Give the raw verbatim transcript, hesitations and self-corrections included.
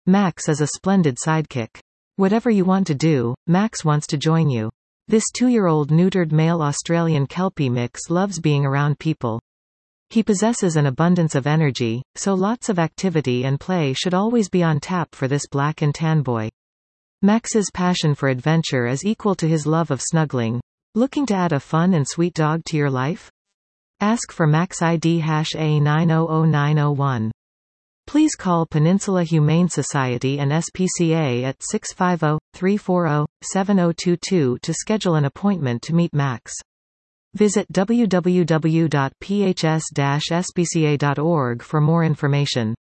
Max is a splendid sidekick. Whatever you want to do, Max wants to join you. This two-year-old neutered male Australian Kelpie mix loves being around people. He possesses an abundance of energy, so lots of activity and play should always be on tap for this black and tan boy. Max's passion for adventure is equal to his love of snuggling. Looking to add a fun and sweet dog to your life? Ask for Max I D hash A nine zero zero nine zero one. Please call Peninsula Humane Society and S P C A at six five zero, three four zero, seven zero two two to schedule an appointment to meet Max. Visit w w w dot p h s dash s p c a dot org for more information.